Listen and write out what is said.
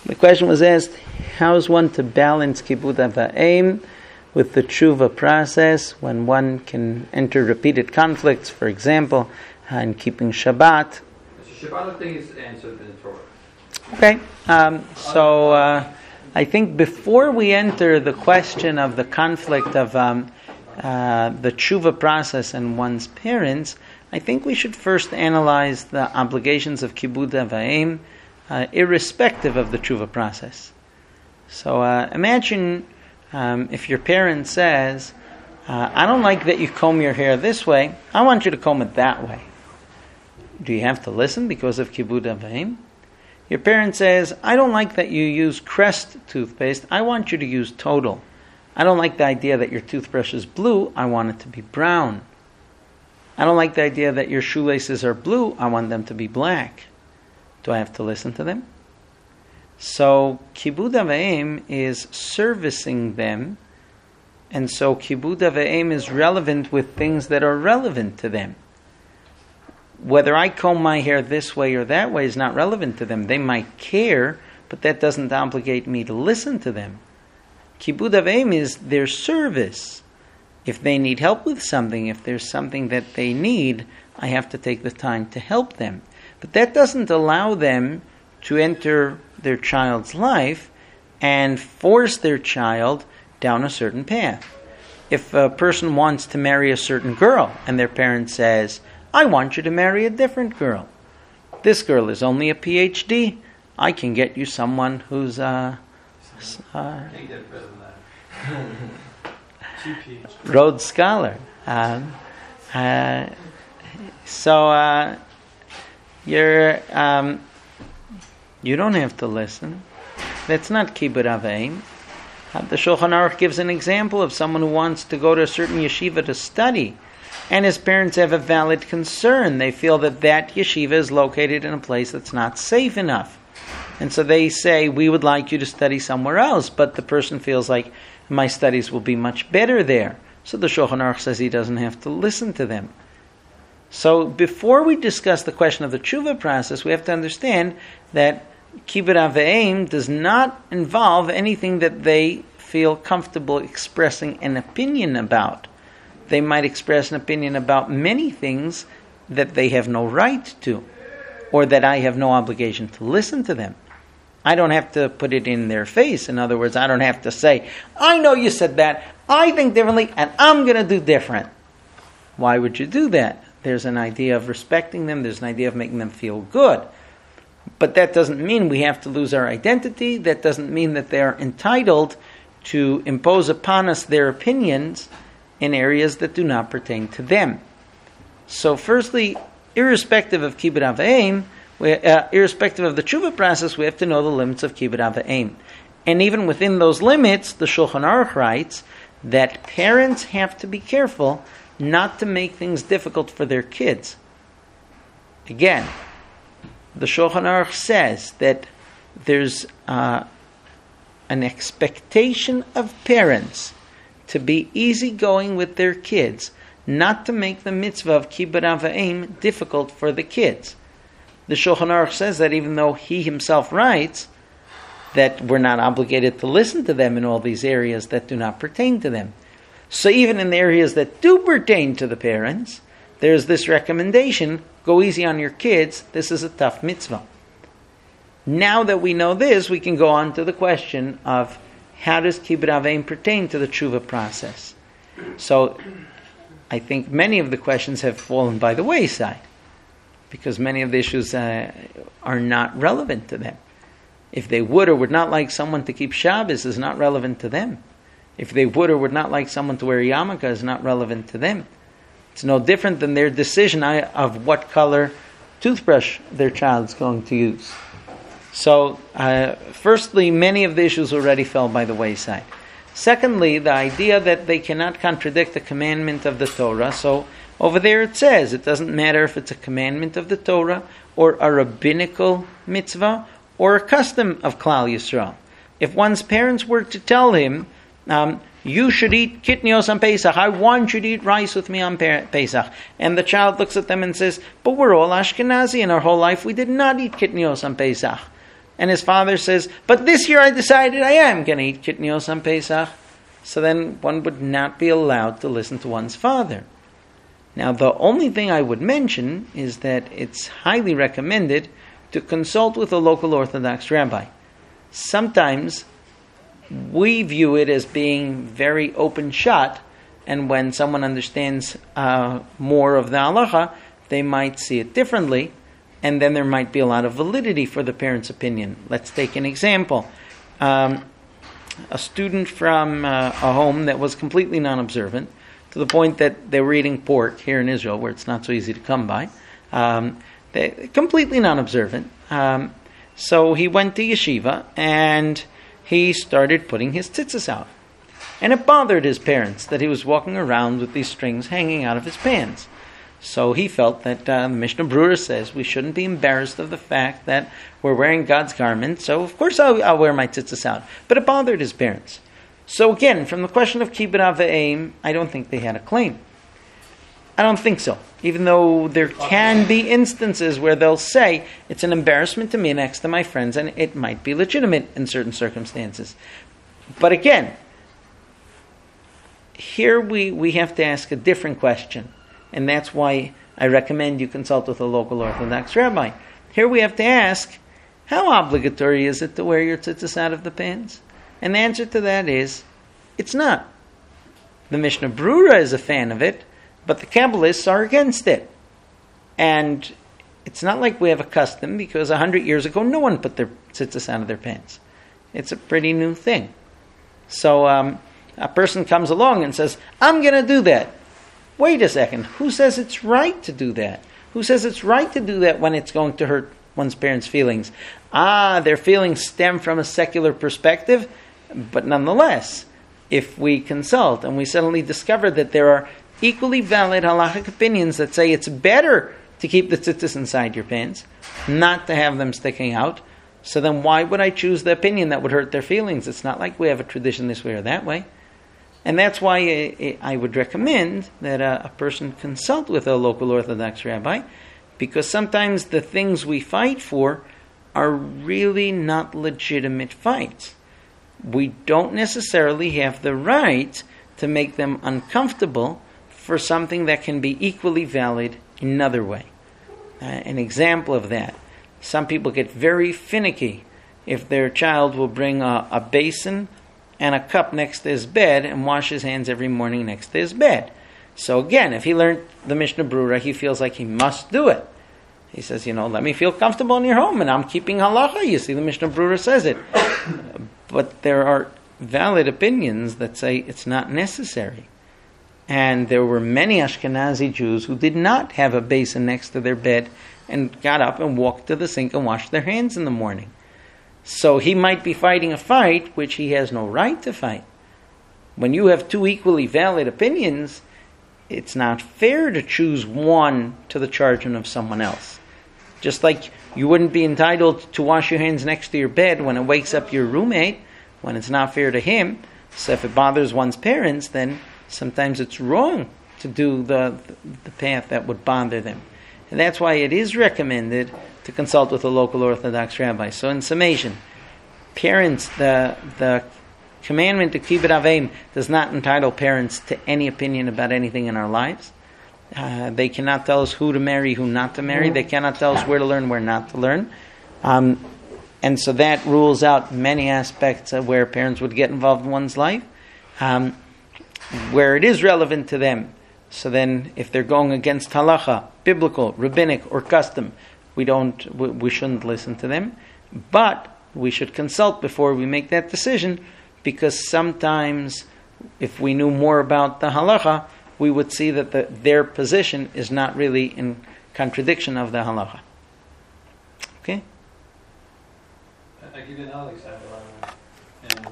The question was asked, how is one to balance Kibud Avayim with the tshuva process when one can enter repeated conflicts, for example, in keeping Shabbat? The Shabbat thing is answered in the Torah. Okay, so I think before we enter the question of the conflict of the tshuva process and one's parents, I think we should first analyze the obligations of Kibud Avayim, irrespective of the tshuva process. So imagine if your parent says, I don't like that you comb your hair this way, I want you to comb it that way. Do you have to listen because of Kibud Avayim? Your parent says, I don't like that you use Crest toothpaste, I want you to use Total. I don't like the idea that your toothbrush is blue, I want it to be brown. I don't like the idea that your shoelaces are blue, I want them to be black. Do I have to listen to them? So Kibud Avayim is servicing them, and so Kibud Avayim is relevant with things that are relevant to them. Whether I comb my hair this way or that way is not relevant to them. They might care, but that doesn't obligate me to listen to them. Kibud Avayim is their service. If they need help with something, if there's something that they need, I have to take the time to help them. But that doesn't allow them to enter their child's life and force their child down a certain path. If a person wants to marry a certain girl and their parent says, I want you to marry a different girl. This girl is only a PhD. I can get you someone who's Rhodes Scholar. You don't have to listen. That's not Kibud Avayim. The Shulchan Aruch gives an example of someone who wants to go to a certain yeshiva to study, and his parents have a valid concern. They feel that yeshiva is located in a place that's not safe enough. And so they say, we would like you to study somewhere else, but the person feels like, my studies will be much better there. So the Shulchan Aruch says he doesn't have to listen to them. So before we discuss the question of the tshuva process, we have to understand that Kibud Avayim does not involve anything that they feel comfortable expressing an opinion about. They might express an opinion about many things that they have no right to, or that I have no obligation to listen to them. I don't have to put it in their face. In other words, I don't have to say, I know you said that, I think differently, and I'm going to do different. Why would you do that? There's an idea of respecting them, there's an idea of making them feel good. But that doesn't mean we have to lose our identity, that doesn't mean that they're entitled to impose upon us their opinions in areas that do not pertain to them. So firstly, irrespective of Kibud Avayim, irrespective of the tshuva process, we have to know the limits of Kibud Avayim. And even within those limits, the Shulchan Aruch writes that parents have to be careful not to make things difficult for their kids. Again, the Shulchan Aruch says that there's an expectation of parents to be easygoing with their kids, not to make the mitzvah of Kibud Avayim difficult for the kids. The Shulchan Aruch says that even though he himself writes that we're not obligated to listen to them in all these areas that do not pertain to them. So even in the areas that do pertain to the parents, there's this recommendation, go easy on your kids, this is a tough mitzvah. Now that we know this, we can go on to the question of how does Kibud Avayim pertain to the tshuva process? So I think many of the questions have fallen by the wayside because many of the issues are not relevant to them. If they would or would not like someone to keep Shabbos is not relevant to them. If they would or would not like someone to wear yarmulke is not relevant to them. It's no different than their decision of what color toothbrush their child is going to use. So, firstly, many of the issues already fell by the wayside. Secondly, the idea that they cannot contradict the commandment of the Torah. So, over there it says, it doesn't matter if it's a commandment of the Torah or a rabbinical mitzvah or a custom of Klal Yisrael. If one's parents were to tell him, you should eat kitnios on Pesach, I want you to eat rice with me on Pesach, and the child looks at them and says, but we're all Ashkenazi, in our whole life we did not eat kitnios on Pesach. and his father says, but this year I decided I am going to eat kitnios on Pesach, so then one would not be allowed to listen to one's father. Now, the only thing I would mention is that it's highly recommended to consult with a local Orthodox rabbi. Sometimes we view it as being very open shut, and when someone understands more of the halacha, they might see it differently, and then there might be a lot of validity for the parent's opinion. Let's take an example. A student from a home that was completely non-observant, to the point that they were eating pork here in Israel, where it's not so easy to come by. They're completely non-observant. So he went to yeshiva, and he started putting his tzitzis out. And it bothered his parents that he was walking around with these strings hanging out of his pants. So he felt that the Mishnah Brura says we shouldn't be embarrassed of the fact that we're wearing God's garment, so of course I'll wear my tzitzis out. But it bothered his parents. So again, from the question of kibbud av v'eim, I don't think they had a claim. I don't think so. Even though there can be instances where they'll say, it's an embarrassment to me next to my friends, and it might be legitimate in certain circumstances. But again, here we have to ask a different question. And that's why I recommend you consult with a local Orthodox rabbi. Here we have to ask, how obligatory is it to wear your tzitzis out of the pants? And the answer to that is, it's not. The Mishnah Brura is a fan of it, but the Kabbalists are against it. And it's not like we have a custom, because 100 years ago, no one put their tzitzis out of their pants. It's a pretty new thing. So a person comes along and says, I'm going to do that. Wait a second, who says it's right to do that? Who says it's right to do that when it's going to hurt one's parents' feelings? Their feelings stem from a secular perspective, but nonetheless, if we consult and we suddenly discover that there are equally valid halachic opinions that say it's better to keep the tzitzis inside your pants, not to have them sticking out, so then why would I choose the opinion that would hurt their feelings? It's not like we have a tradition this way or that way. And that's why I would recommend that a person consult with a local Orthodox rabbi, because sometimes the things we fight for are really not legitimate fights. We don't necessarily have the right to make them uncomfortable for something that can be equally valid in another way. An example of that, some people get very finicky if their child will bring a basin and a cup next to his bed and wash his hands every morning next to his bed. So again, if he learned the Mishnah Brura, he feels like he must do it. He says, let me feel comfortable in your home, and I'm keeping halacha. You see, the Mishnah Brura says it. But there are valid opinions that say it's not necessary. And there were many Ashkenazi Jews who did not have a basin next to their bed and got up and walked to the sink and washed their hands in the morning. So he might be fighting a fight which he has no right to fight. When you have two equally valid opinions, it's not fair to choose one to the charging of someone else. Just like you wouldn't be entitled to wash your hands next to your bed when it wakes up your roommate, when it's not fair to him. So if it bothers one's parents, then sometimes it's wrong to do the path that would bother them. And that's why it is recommended to consult with a local Orthodox rabbi. So in summation, parents, the commandment to kibbud av v'eim does not entitle parents to any opinion about anything in our lives. They cannot tell us who to marry, who not to marry. They cannot tell us where to learn, where not to learn. And so that rules out many aspects of where parents would get involved in one's life, where it is relevant to them. So then, if they're going against halacha, biblical, rabbinic, or custom, we shouldn't listen to them. But we should consult before we make that decision, because sometimes, if we knew more about the halacha, we would see that their position is not really in contradiction of the halacha. Okay? I give you another example.